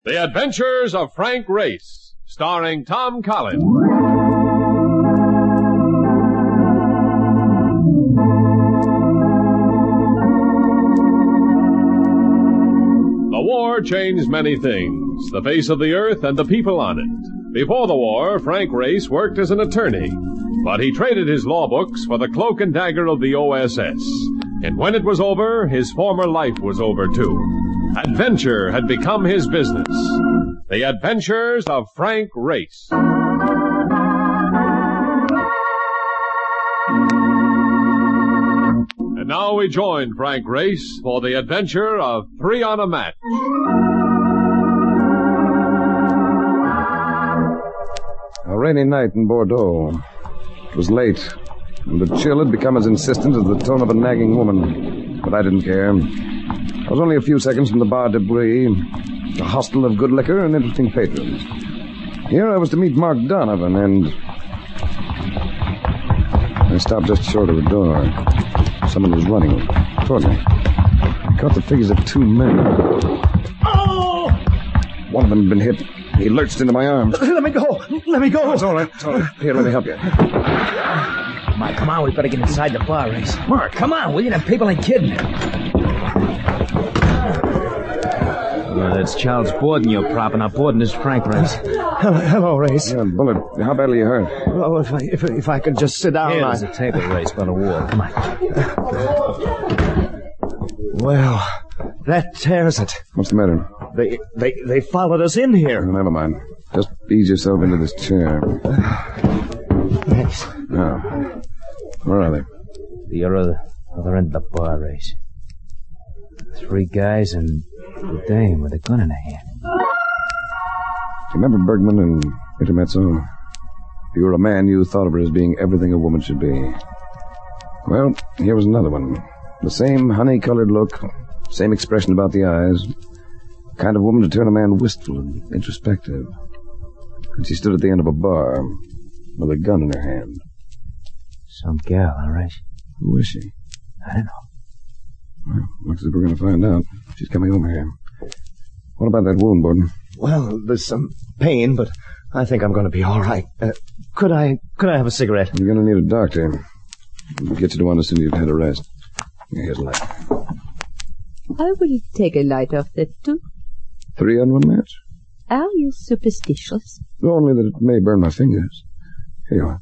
The Adventures of Frank Race, starring Tom Collins. The war changed many things, the face of the earth and the people on it. Before the war, Frank Race worked as an attorney, but he traded his law books for the cloak and dagger of the OSS. And when it was over, his former life was over too. Adventure had become his business. The Adventures of Frank Race. And now we join Frank Race for the adventure of Three on a Match. A rainy night in Bordeaux. It was late, and the chill had become as insistent as the tone of a nagging woman. But I didn't care. I was only a few seconds from the Bar de Brie, a hostel of good liquor and interesting patrons. Here I was to meet Mark Donovan, and I stopped just short of the door. Someone was running toward me. I caught the figures of two men. Oh! One of them had been hit. He lurched into my arms. Let me go! Let me go! It's all right. It's all right. Here, let me help you. Come on, we better get inside the bar, Race. Mark, come on, will you? Them people ain't kidding. That's Charles Borden you're propping up. Borden is Frank Race. Hello, Race. Yeah, Bullet, how badly you hurt? Oh, if I could just sit down. Here, there's a table, Race, by the wall. Come on. Well, that tears it. What's the matter? They followed us in here. Oh, never mind. Just ease yourself into this chair. Thanks. Now, where are they? The other end of the bar, Race. 3 guys and a dame with a gun in her hand. Remember Bergman and Intermezzo? If you were a man, you thought of her as being everything a woman should be. Well, here was another one. The same honey-colored look, same expression about the eyes. Kind of woman to turn a man wistful and introspective. And she stood at the end of a bar with a gun in her hand. Some gal, all right? Who is she? I don't know. Well, looks as if we're going to find out. She's coming over here. What about that wound, Borden? Well, there's some pain, but I think I'm going to be all right. Could I have a cigarette? You're going to need a doctor. We'll get you to one as soon as you've had a rest. Here's a light. I will take a light off that too. 3 on 1 match? Are you superstitious? Only that it may burn my fingers. Here you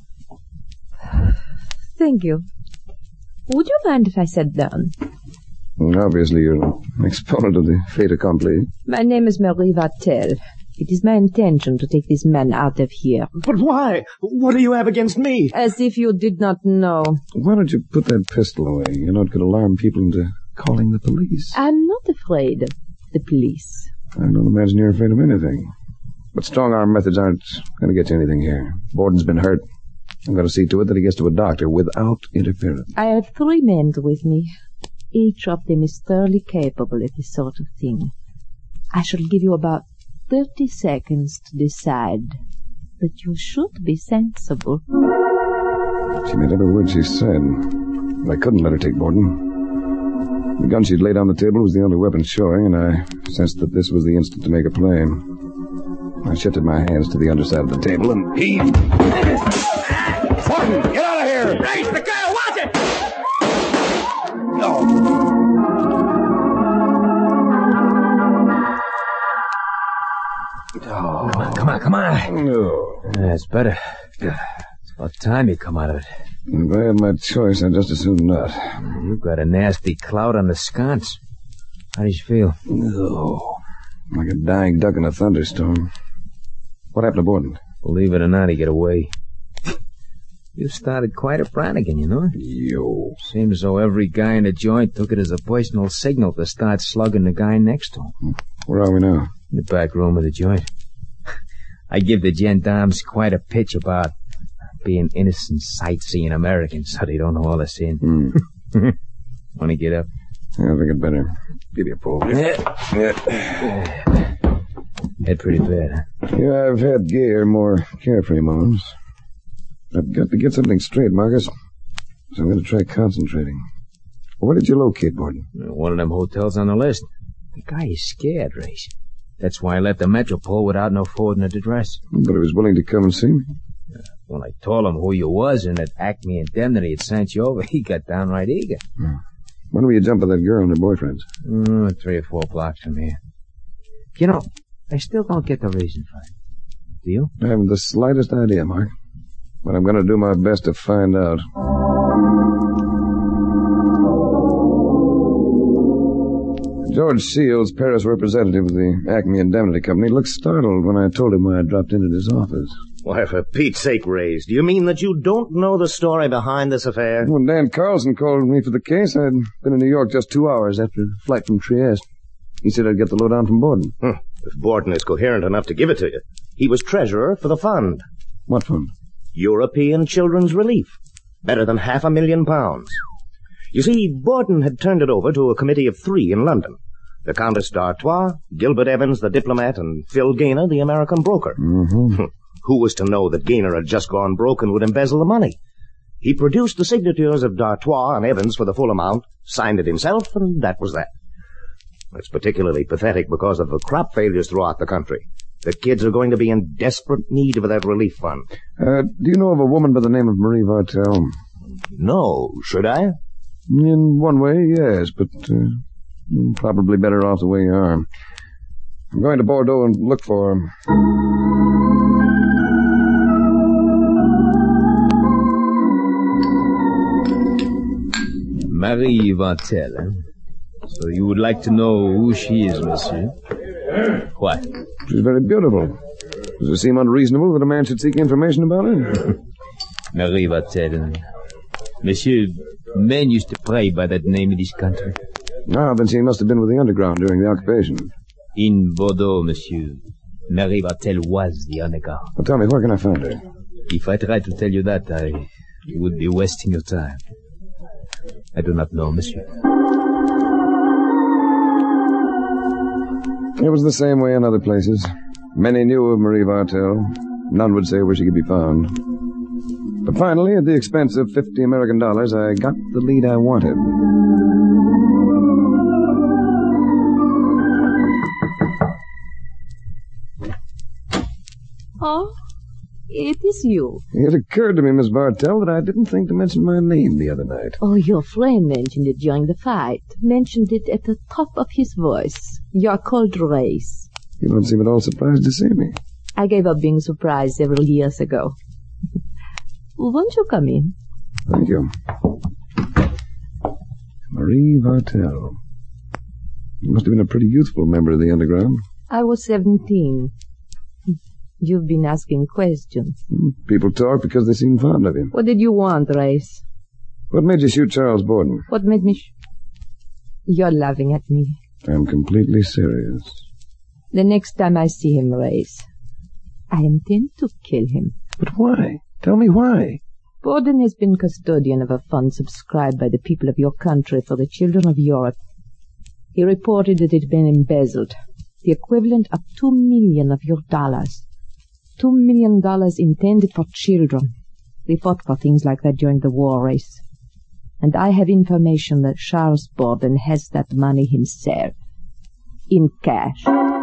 are. Thank you. Would you mind if I sat down? Obviously, you're an exponent of the fait accompli. My name is Marie Vartel. It is my intention to take this man out of here. But why? What do you have against me? As if you did not know. Why don't you put that pistol away? You know it could alarm people into calling the police. I'm not afraid of the police. I don't imagine you're afraid of anything. But strong-arm methods aren't going to get you anything here. Borden's been hurt. I'm going to see to it that he gets to a doctor without interference. I have 3 men with me. Each of them is thoroughly capable of this sort of thing. I shall give you about 30 seconds to decide. But you should be sensible. She meant every word she said. But I couldn't let her take Borden. The gun she'd laid on the table was the only weapon showing, and I sensed that this was the instant to make a play. I shifted my hands to the underside of the table and heaved. Borden, get out of here! Race the girl! Watch it! Oh, come on. No. That's better. It's about time you come out of it. If I had my choice, I'd just as soon not. You've got a nasty cloud on the sconce. How do you feel? No. Like a dying duck in a thunderstorm. What happened to Borden? Believe it or not, he got away. You started quite a Brannigan, you know? Yo. Seems as though every guy in the joint took it as a personal signal to start slugging the guy next to him. Where are we now? In the back room of the joint. I give the gendarmes quite a pitch about being innocent sightseeing Americans so they don't know all the sin. Want to get up? Yeah, I think I'd better give you a pull. Head pretty bad, huh? Yeah, I've had gayer, more carefree moments. I've got to get something straight, Marcus. So I'm going to try concentrating. Where did you locate Borden? One of them hotels on the list. The guy is scared, Race. That's why I left the Metropole without no coordinate address. But he was willing to come and see me. When I told him who you was and that Acme Indemnity had sent you over, he got downright eager. When will you jump with that girl and her boyfriends? 3 or 4 blocks from here. You know, I still don't get the reason for it. Do you? I haven't the slightest idea, Mark. But I'm going to do my best to find out. George Seals, Paris representative of the Acme Indemnity Company, looked startled when I told him why I dropped in at his office. Why, for Pete's sake, Rays, do you mean that you don't know the story behind this affair? When Dan Carlson called me for the case, I'd been in New York just 2 hours after a flight from Trieste. He said I'd get the lowdown from Borden. If Borden is coherent enough to give it to you. He was treasurer for the fund. What fund? European Children's Relief. Better than £500,000. You see, Borden had turned it over to a committee of 3 in London. The Countess d'Artois, Gilbert Evans, the diplomat, and Phil Gaynor, the American broker. Mm-hmm. Who was to know that Gaynor had just gone broke and would embezzle the money? He produced the signatures of d'Artois and Evans for the full amount, signed it himself, and that was that. It's particularly pathetic because of the crop failures throughout the country. The kids are going to be in desperate need of that relief fund. Do you know of a woman by the name of Marie Vartel? No, should I? In one way, yes, but probably better off the way you are. I'm going to Bordeaux and look for her. Marie Vartel, eh? So you would like to know who she is, monsieur? What? She's very beautiful. Does it seem unreasonable that a man should seek information about her? Marie Vartel. Monsieur, men used to pray by that name in this country. Ah, then she must have been with the underground during the occupation. In Bordeaux, monsieur, Marie Vartel was the underground. Well, tell me, where can I find her? If I tried to tell you that, I would be wasting your time. I do not know, monsieur. It was the same way in other places. Many knew of Marie Vartel. None would say where she could be found. But finally, at the expense of $50 American, I got the lead I wanted. Oh, it is you. It occurred to me, Miss Vartel, that I didn't think to mention my name the other night. Oh, your friend mentioned it during the fight. Mentioned it at the top of his voice. You're called Race. You don't seem at all surprised to see me. I gave up being surprised several years ago. Won't you come in? Thank you. Marie Vartel. You must have been a pretty youthful member of the underground. I was 17. You've been asking questions. People talk because they seem fond of you. What did you want, Race? What made you shoot Charles Borden? What made me... You're laughing at me. I'm completely serious. The next time I see him, Race, I intend to kill him. But why? Tell me why. Borden has been custodian of a fund subscribed by the people of your country for the children of Europe. He reported that it had been embezzled, the equivalent of $2 million of your dollars. $2 million intended for children. They fought for things like that during the war, Race. And I have information that Charles Borden has that money himself. In cash.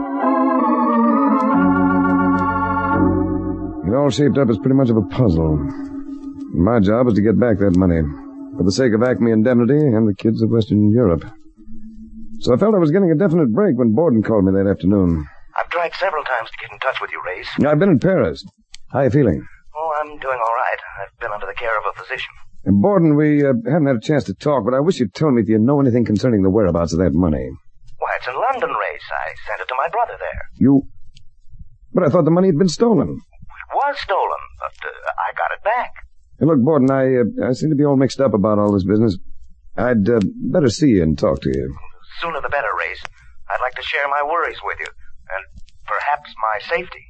It all shaped up as pretty much of a puzzle. My job was to get back that money, for the sake of Acme Indemnity and the kids of Western Europe. So I felt I was getting a definite break when Borden called me that afternoon. I've tried several times to get in touch with you, Race. I've been in Paris. How are you feeling? Oh, I'm doing all right. I've been under the care of a physician. And Borden, we haven't had a chance to talk, but I wish you'd tell me if you know anything concerning the whereabouts of that money. Why, it's in London, Race. I sent it to my brother there. You... But I thought the money had been stolen. It was stolen, but I got it back. Hey, look, Borden, I seem to be all mixed up about all this business. I'd better see you and talk to you. The sooner the better, Race. I'd like to share my worries with you, and perhaps my safety.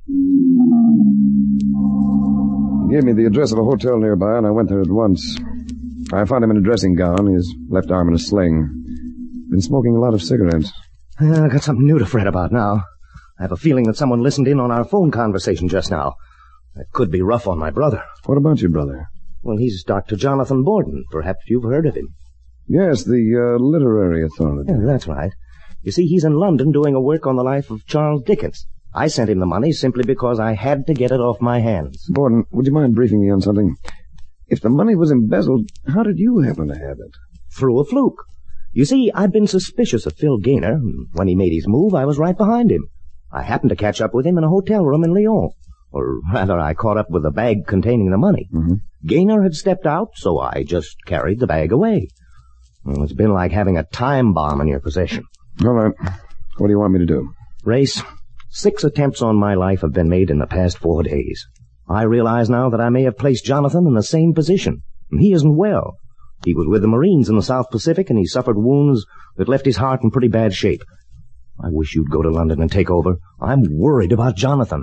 He gave me the address of a hotel nearby, and I went there at once. I found him in a dressing gown, his left arm in a sling. Been smoking a lot of cigarettes. I got something new to fret about now. I have a feeling that someone listened in on our phone conversation just now. That could be rough on my brother. What about your brother? Well, he's Dr. Jonathan Borden. Perhaps you've heard of him. Yes, the literary authority. Yeah, that's right. You see, he's in London doing a work on the life of Charles Dickens. I sent him the money simply because I had to get it off my hands. Borden, would you mind briefing me on something? If the money was embezzled, how did you happen to have it? Through a fluke. You see, I'd been suspicious of Phil Gaynor. When he made his move, I was right behind him. I happened to catch up with him in a hotel room in Lyon. Or rather, I caught up with the bag containing the money. Mm-hmm. Gaynor had stepped out, so I just carried the bag away. Well, it's been like having a time bomb in your possession. All right. What do you want me to do? Race, 6 attempts on my life have been made in the past 4 days. I realize now that I may have placed Jonathan in the same position. He isn't well. He was with the Marines in the South Pacific, and he suffered wounds that left his heart in pretty bad shape. I wish you'd go to London and take over. I'm worried about Jonathan.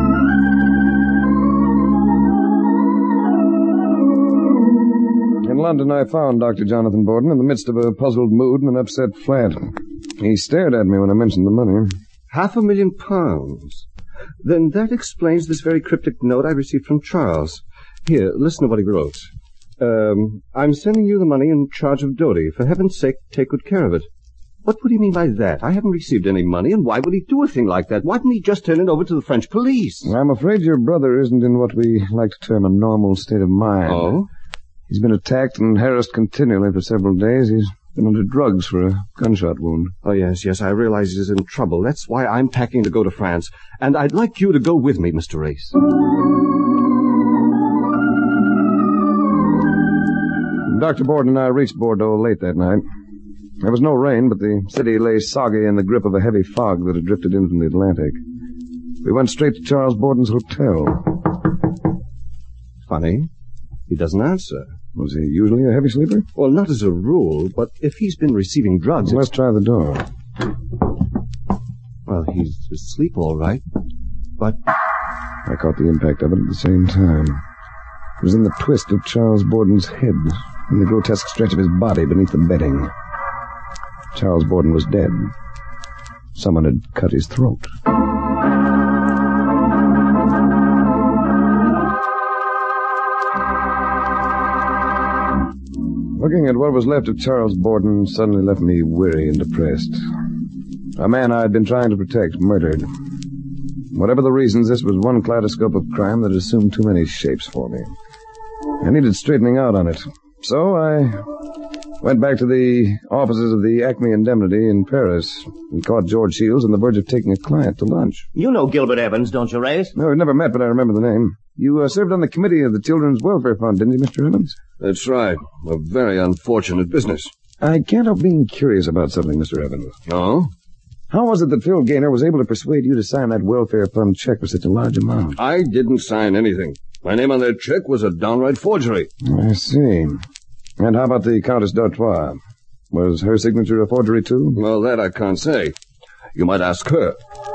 In London, I found Dr. Jonathan Borden in the midst of a puzzled mood and an upset flat. He stared at me when I mentioned the money. £500,000. Then that explains this very cryptic note I received from Charles. Here, listen to what he wrote. I'm sending you the money in charge of Doty. For heaven's sake, take good care of it. What would he mean by that? I haven't received any money, and why would he do a thing like that? Why didn't he just turn it over to the French police? I'm afraid your brother isn't in what we like to term a normal state of mind. Oh? He's been attacked and harassed continually for several days. He's been under drugs for a gunshot wound. Oh, yes, I realize he's in trouble. That's why I'm packing to go to France. And I'd like you to go with me, Mr. Race. Dr. Borden and I reached Bordeaux late that night. There was no rain, but the city lay soggy in the grip of a heavy fog that had drifted in from the Atlantic. We went straight to Charles Borden's hotel. Funny. He doesn't answer. Was he usually a heavy sleeper? Well, not as a rule, but if he's been receiving drugs... Let's try the door. Well, he's asleep all right, but... I caught the impact of it at the same time. It was in the twist of Charles Borden's head, in the grotesque stretch of his body beneath the bedding. Charles Borden was dead. Someone had cut his throat. Looking at what was left of Charles Borden suddenly left me weary and depressed. A man I had been trying to protect, murdered. Whatever the reasons, this was one kaleidoscope of crime that assumed too many shapes for me. I needed straightening out on it. So I went back to the offices of the Acme Indemnity in Paris and caught George Shields on the verge of taking a client to lunch. You know Gilbert Evans, don't you, Race? No, we've never met, but I remember the name. You served on the committee of the Children's Welfare Fund, didn't you, Mr. Evans? That's right. A very unfortunate business. I can't help being curious about something, Mr. Evans. Oh? How was it that Phil Gaynor was able to persuade you to sign that welfare fund check for such a large amount? I didn't sign anything. My name on that check was a downright forgery. I see. And how about the Countess d'Artois? Was her signature a forgery, too? Well, that I can't say. You might ask her.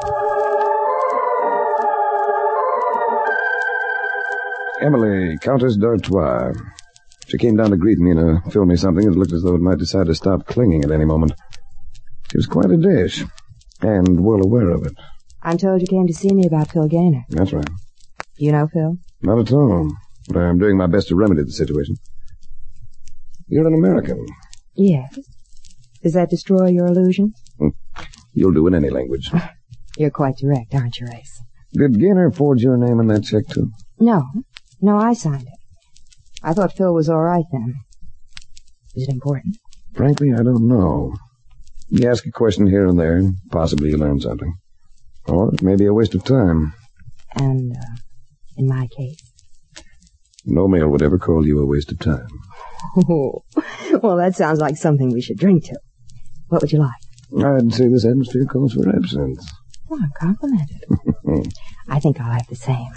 Emily, Countess d'Artois. She came down to greet me and fill me something that looked as though it might decide to stop clinging at any moment. She was quite a dish, and well aware of it. I'm told you came to see me about Phil Gaynor. That's right. You know Phil? Not at all. But I'm doing my best to remedy the situation. You're an American. Yes. Does that destroy your illusion? You'll do in any language. You're quite direct, aren't you, Race? Did Gaynor forge your name on that check, too? No, I signed it. I thought Phil was all right then. Is it important? Frankly, I don't know. You ask a question here and there, and possibly you learn something. Or it may be a waste of time. And, in my case? No male would ever call you a waste of time. Oh, well, that sounds like something we should drink to. What would you like? I'd say this atmosphere calls for absinthe. Well, I'm complimented. I think I'll have the same.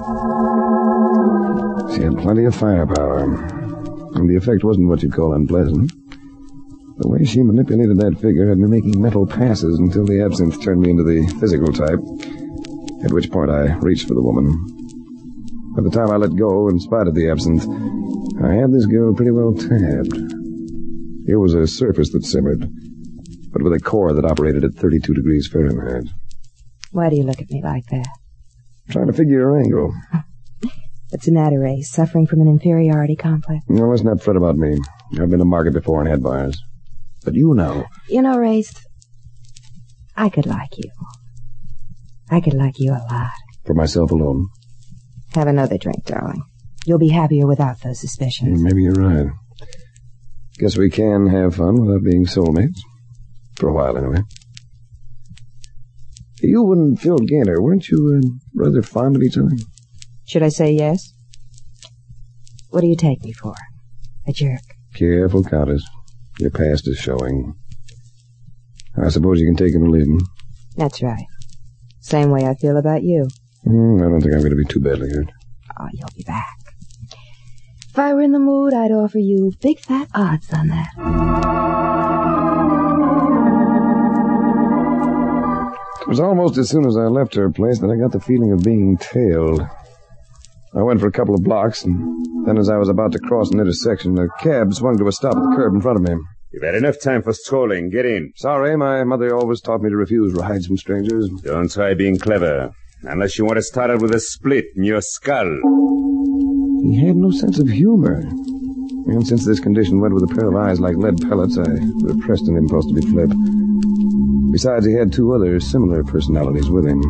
She had plenty of firepower, and the effect wasn't what you'd call unpleasant. The way she manipulated that figure had me making mental passes until the absinthe turned me into the physical type, at which point I reached for the woman. By the time I let go, in spite of the absinthe, I had this girl pretty well tabbed. Here was a surface that simmered, but with a core that operated at 32 degrees Fahrenheit. Why do you look at me like that? Trying to figure your angle. What's the matter, Ray? Suffering from an inferiority complex? No, let's not fret about me. I've been to market before and had buyers. But you know. You know, Ray, I could like you. I could like you a lot. For myself alone. Have another drink, darling. You'll be happier without those suspicions. Maybe you're right. Guess we can have fun without being soulmates. For a while, anyway. You and Phil Gaynor, weren't you rather fond of each other? Should I say yes? What do you take me for? A jerk? Careful, Countess. Your past is showing. I suppose you can take him or leave him. That's right. Same way I feel about you. I don't think I'm going to be too badly hurt. Oh, you'll be back. If I were in the mood, I'd offer you big fat odds on that. It was almost as soon as I left her place that I got the feeling of being tailed. I went for a couple of blocks, and then as I was about to cross an intersection, a cab swung to a stop at the curb in front of me. You've had enough time for strolling. Get in. Sorry, my mother always taught me to refuse rides from strangers. Don't try being clever, unless you want to start out with a split in your skull. He had no sense of humor. And since this condition went with a pair of eyes like lead pellets, I repressed an impulse to be flip. Besides, he had two other similar personalities with him.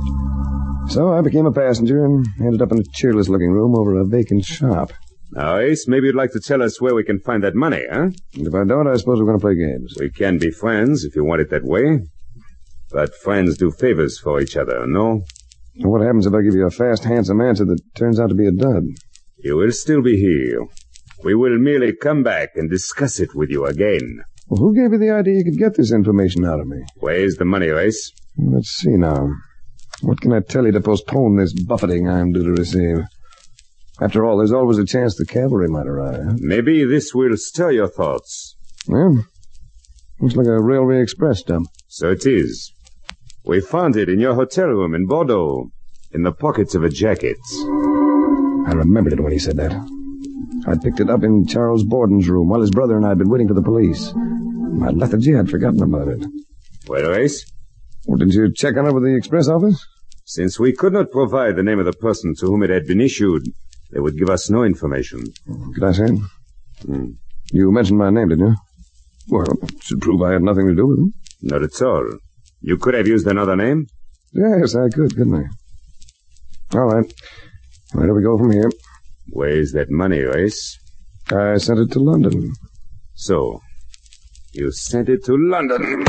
So I became a passenger and ended up in a cheerless-looking room over a vacant shop. Now, Ace, maybe you'd like to tell us where we can find that money, huh? And if I don't, I suppose we're going to play games. We can be friends if you want it that way. But friends do favors for each other, no? And what happens if I give you a fast, handsome answer that turns out to be a dud? You will still be here. We will merely come back and discuss it with you again. Well, who gave you the idea you could get this information out of me? Where's the money, Ace? Let's see now. What can I tell you to postpone this buffeting I'm due to receive? After all, there's always a chance the cavalry might arrive. Maybe this will stir your thoughts. Well, looks like a railway express dump. So it is. We found it in your hotel room in Bordeaux, in the pockets of a jacket. I remembered it when he said that. I'd picked it up in Charles Borden's room while his brother and I had been waiting for the police. My lethargy had forgotten about it. Well, Ace? Well, didn't you check on it with the express office? Since we could not provide the name of the person to whom it had been issued, they would give us no information. Could I say it? You mentioned my name, didn't you? Well, it should prove I had nothing to do with it. Not at all. You could have used another name? Yes, I could, couldn't I? All right. Where do we go from here? Where's that money, Ace? I sent it to London. So, you sent it to London.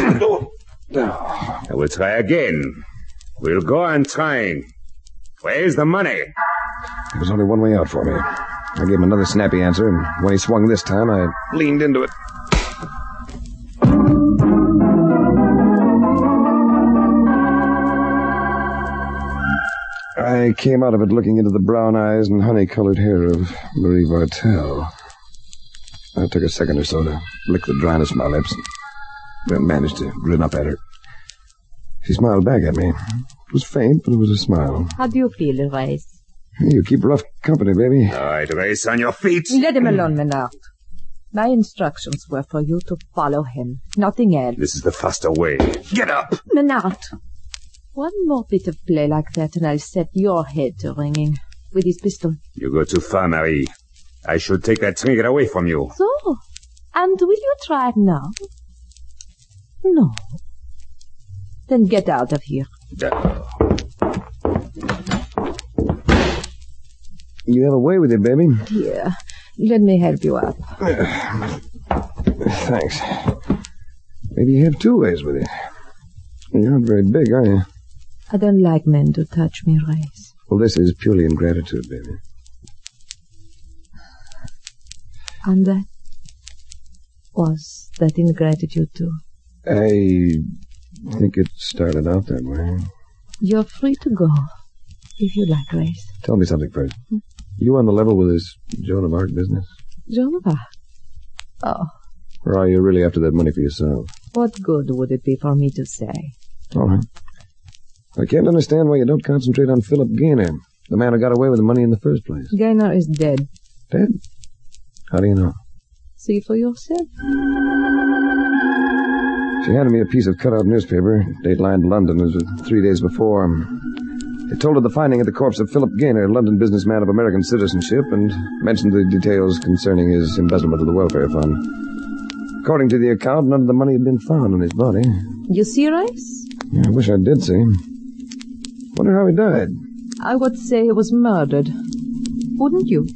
I will try again. We'll go on trying. Where's the money? There was only one way out for me. I gave him another snappy answer, and when he swung this time, I leaned into it. I came out of it looking into the brown eyes and honey-colored hair of Marie Vartel. I took a second or so to lick the dryness from my lips, then managed to grin up at her. She smiled back at me. It was faint, but it was a smile. How do you feel, Race? You keep rough company, baby. All right, Race, on your feet. Let him alone, Menard. My instructions were for you to follow him, nothing else. This is the faster way. Get up! Menard, one more bit of play like that and I'll set your head to ringing with his pistol. You go too far, Marie. I should take that trinket away from you. So? And will you try it now? No. Then get out of here. You have a way with it, baby. Here, let me help you up. Thanks. Maybe you have two ways with it. You're not very big, are you? I don't like men to touch me, Race. Well, this is purely in gratitude, baby. And that? Was that ingratitude too? I think it started out that way. You're free to go, if you like, Race. Tell me something first. You on the level with this Joan of Arc business? Joan of Arc? Oh. Or are you really after that money for yourself? What good would it be for me to say? All right. I can't understand why you don't concentrate on Philip Gaynor, the man who got away with the money in the first place. Gaynor is dead. Dead? How do you know? See for yourself. She handed me a piece of cut-out newspaper, date-lined London, as 3 days before. It told of the finding of the corpse of Philip Gaynor, London businessman of American citizenship, and mentioned the details concerning his embezzlement of the welfare fund. According to the account, none of the money had been found on his body. You see, Race? I wish I did see him. Wonder how he died. I would say he was murdered. Wouldn't you?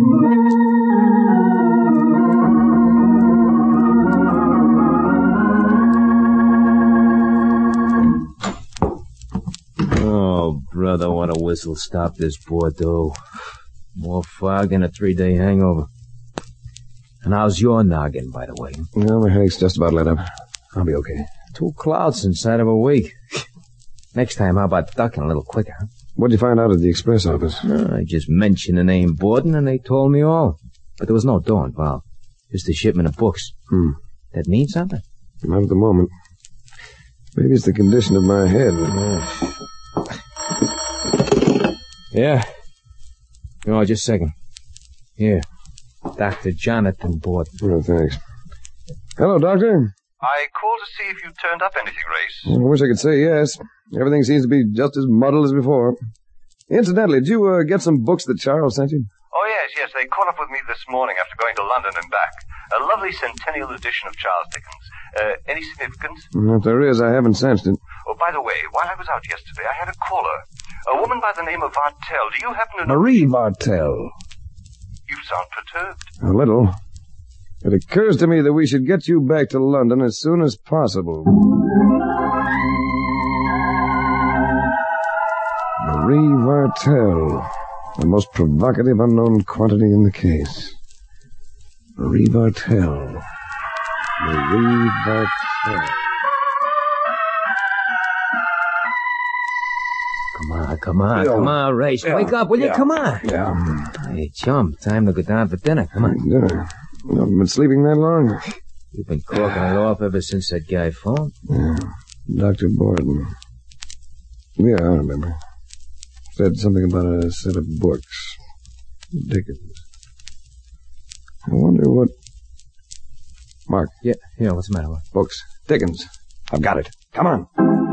Oh, brother, what a whistle stop this Bordeaux. More fog than a 3-day hangover. And how's your noggin, by the way? Well, my headache's just about let up. I'll be okay. 2 clouds inside of a week. Next time, how about ducking a little quicker? What'd you find out at the express office? I just mentioned the name Borden, and they told me all. But there was no dough involved. Just a shipment of books. That means something? Not at the moment. Maybe it's the condition of my head. Yeah. Oh, just a second. Here. Dr. Jonathan Borden. Oh, thanks. Hello, Doctor. I called to see if you turned up anything, Race. I wish I could say yes. Everything seems to be just as muddled as before. Incidentally, did you get some books that Charles sent you? Oh, yes. They caught up with me this morning after going to London and back. A lovely centennial edition of Charles Dickens. Any significance? If there is, I haven't sensed it. Oh, by the way, while I was out yesterday, I had a caller. A woman by the name of Vartel. Do you happen to know... Marie Vartel. You sound perturbed. A little. It occurs to me that we should get you back to London as soon as possible. Marie Vartel. The most provocative unknown quantity in the case. Marie Vartel. Marie Vartel. Come on, Race. Wake up, will you? Come on. Yeah. Hey, chum, time to go down for dinner. Come on. Dinner? You haven't been sleeping that long? You've been corking it off ever since that guy phoned. Yeah. Dr. Borden. Yeah, I remember. Said something about a set of books. Dickens. I wonder what... Mark. Yeah, what's the matter with? Books. Dickens. I've got it. Come on.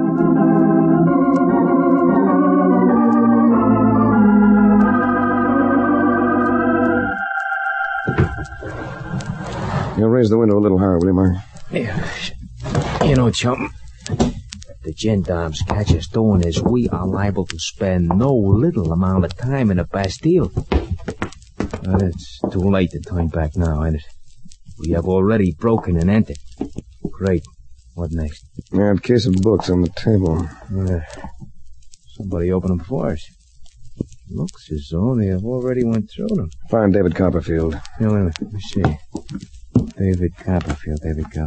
You'll raise the window a little higher, will you, Mark? Yeah. You know, chum, if the gendarmes catch us doing this, we are liable to spend no little amount of time in the Bastille. But it's too late to turn back now, ain't it? We have already broken and entered. Great. What next? That case of books on the table. Somebody opened them for us. Looks as though they have already went through them. Find David Copperfield. Yeah, wait a minute. Let me see. David Copperfield.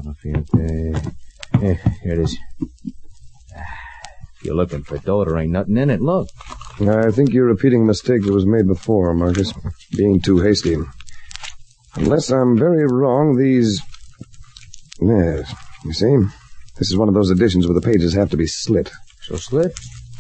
Here it is. If you're looking for dough, there ain't nothing in it. Look. I think you're repeating a mistake that was made before, Marcus. Being too hasty. Unless I'm very wrong, these... Yes, you see? This is one of those editions where the pages have to be slit. So slit?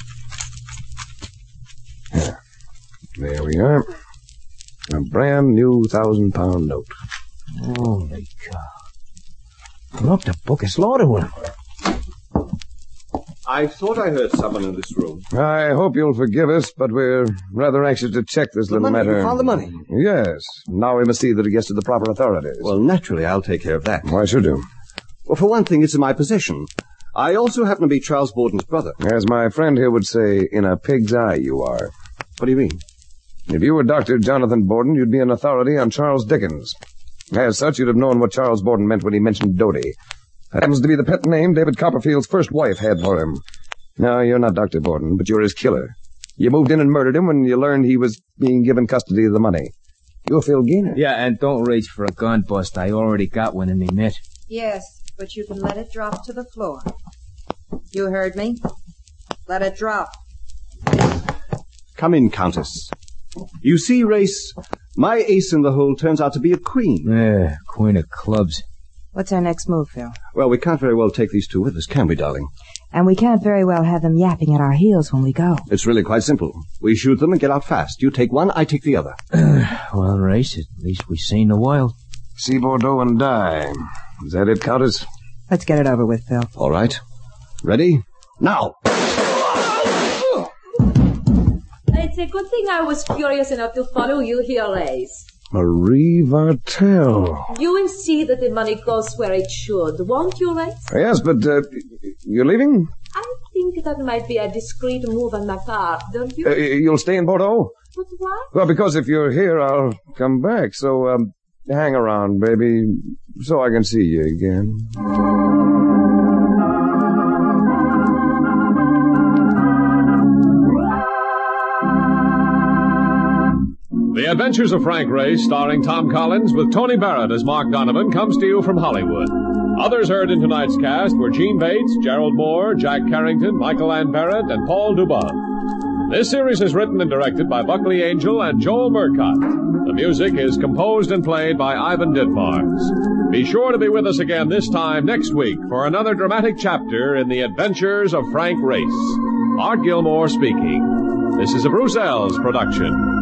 Yeah. There we are. A brand new 1,000-pound note. Holy cow. Look, the book is loaded with them. I thought I heard someone in this room. I hope you'll forgive us, but we're rather anxious to check this little matter. You found the money? Yes. Now we must see that it gets to the proper authorities. Well, naturally, I'll take care of that. Why should you? Well, for one thing, it's in my possession. I also happen to be Charles Borden's brother. As my friend here would say, in a pig's eye you are. What do you mean? If you were Dr. Jonathan Borden, you'd be an authority on Charles Dickens. As such, you'd have known what Charles Borden meant when he mentioned Dodie. That happens to be the pet name David Copperfield's first wife had for him. No, you're not Dr. Borden, but you're his killer. You moved in and murdered him when you learned he was being given custody of the money. You're Phil Gaynor. Yeah, and don't reach for a gun bust. I already got one in me mitt. Yes, but you can let it drop to the floor. You heard me? Let it drop. Come in, Countess. You see, Race, my ace in the hole turns out to be a queen. Yeah, queen of clubs. What's our next move, Phil? Well, we can't very well take these two with us, can we, darling? And we can't very well have them yapping at our heels when we go. It's really quite simple. We shoot them and get out fast. You take one, I take the other. Well, Race, at least we've seen the wild. See Bordeaux and die. Is that it, Countess? Let's get it over with, Phil. All right. Ready? Now! It's a good thing I was curious enough to follow you here, Race. Marie Vartel. You will see that the money goes where it should, won't you, Race? Yes, but you're leaving? I'm think that might be a discreet move on my part, don't you? You'll stay in Bordeaux? But why? Well, because if you're here, I'll come back. So, hang around, baby, so I can see you again. The Adventures of Frank Race, starring Tom Collins with Tony Barrett as Mark Donovan, comes to you from Hollywood. Others heard in tonight's cast were Gene Bates, Gerald Moore, Jack Carrington, Michael Ann Barrett, and Paul Dubov. This series is written and directed by Buckley Angel and Joel Murcott. The music is composed and played by Ivan Ditmars. Be sure to be with us again this time next week for another dramatic chapter in the Adventures of Frank Race. Art Gilmore speaking. This is a Bruce Ells production.